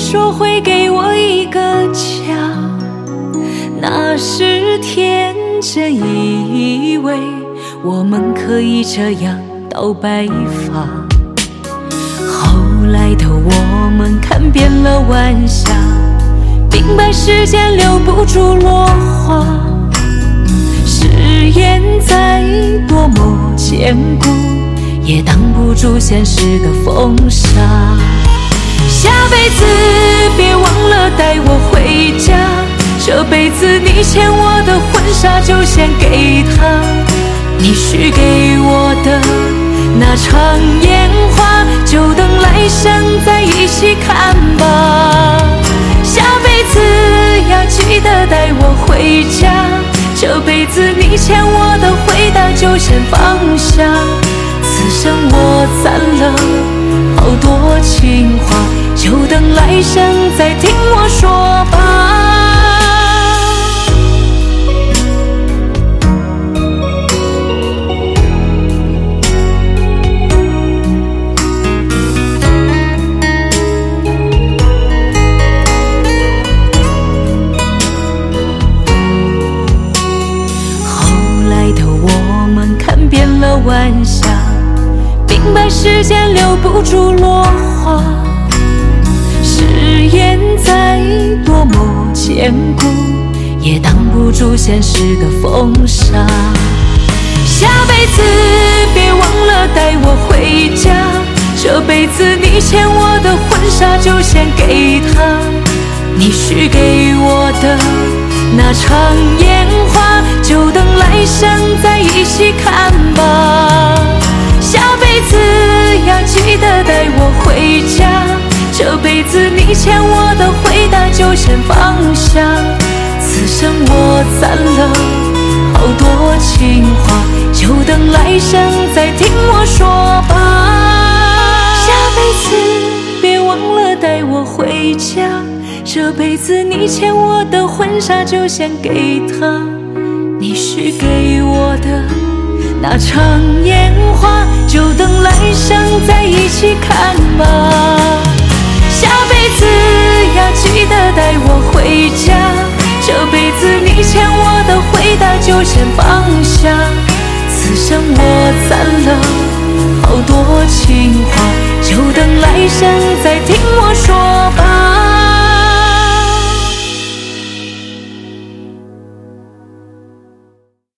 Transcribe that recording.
说会给我一个家，那时天真以为我们可以这样到白发。后来的我们看遍了晚霞，明白时间留不住落花，誓言再多么坚固，也挡不住现实的风沙。下辈子别忘了带我回家，这辈子你牵我的婚纱就献给他。你许给我的那场烟花，就等来生再一起看吧。下辈子要记得带我回家，这辈子你欠我的回答就先放下。此生我攒了好多情话，就等来生再听我说吧。晚霞，明白时间留不住落花，誓言再多么坚固，也挡不住现实的风沙。下辈子别忘了带我回家，这辈子你牵我的婚纱就献给他。你许给我的那场烟花，就等来生再一起看吧。下辈子要记得带我回家，这辈子你欠我的回答就先放下。此生我攒了好多情话，就等来生再听我说吧。下辈子别忘了带我回家，这辈子你牵我的婚纱就献给他。你许给我的那场烟花，就等来生再一起看吧。下辈子要记得带我回家，这辈子你欠我的回答就先放下。此生我攒了好多情话，就等来生再听我说吧。